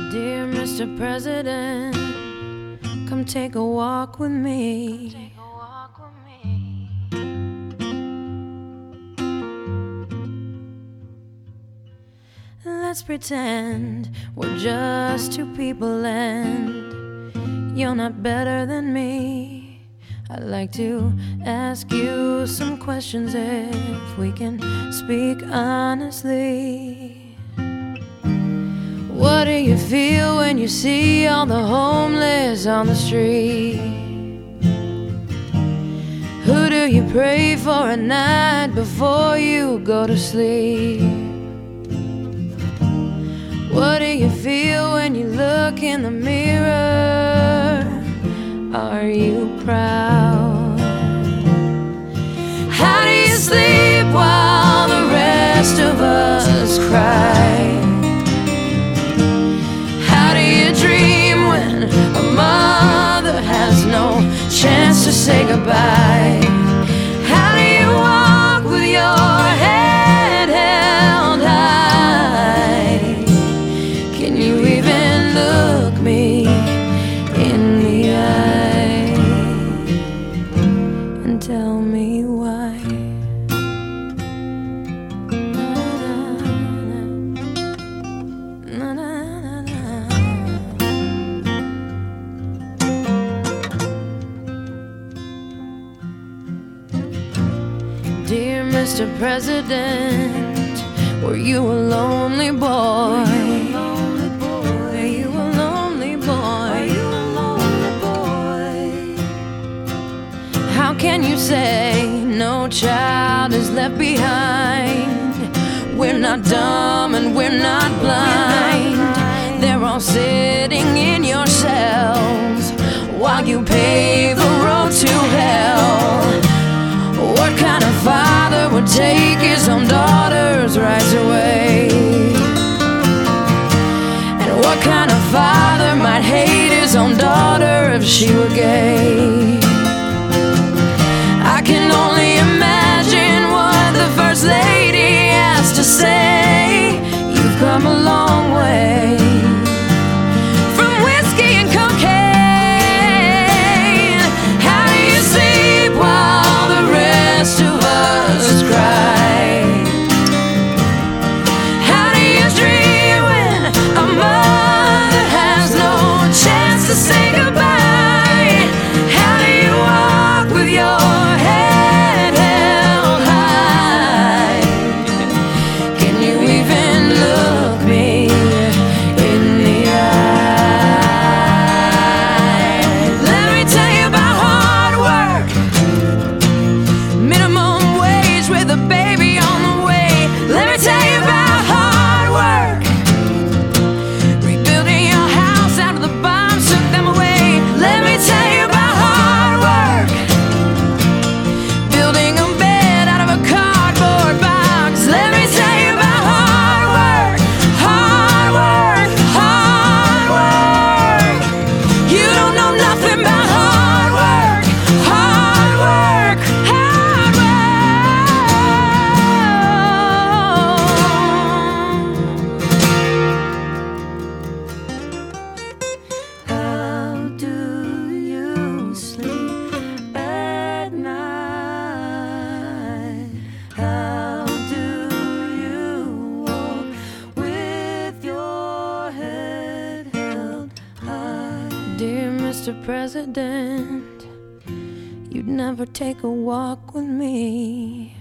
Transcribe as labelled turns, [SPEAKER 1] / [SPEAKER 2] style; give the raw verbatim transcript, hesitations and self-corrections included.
[SPEAKER 1] Dear Mister President, come take a walk with me. Let's pretend we're just two people and you're not better than me. I'd like to ask you some questions if we can speak honestly. What do you feel when you see all the homeless on the street? Who do you pray for at night before you go to sleep? What do you feel when you look in the mirror? Are you proud? How do you sleep while the rest of us cry? How do you dream when a mother has no chance to say goodbye? How do you walk with your head held high? Can you even look me in the eye and tell me why? Na, na, na, na. Dear Mister President, were you a lonely boy? Were you a lonely boy? How can you say no child is left behind? We're not dumb and we're not blind. They're all sitting in your cells while you pave a road to hell. What kind of father would take his own daughter's rights away? And what kind of father might hate his own daughter if she were gay? I can only imagine what the First Lady has to say. You've come a long way from whiskey and cocaine. How do you sleep while the rest of us cry? How do you dream when a mother has no chance to say goodbye? How do you walk with your head held high? Can you even look me in the eye? Let me tell you about hard work, minimum wage with a baby on the way. Let me tell you about hard work, rebuilding your house after the bombs took them away. Let me tell you about hard work, building a bed out of a cardboard box. Let me tell you about hard work, hard work, hard work. You don't know nothing about hard work, hard work, hard work. How do you sleep at night? How do you walk with your head held high? Dear Mister President, you'd never take a walk with me.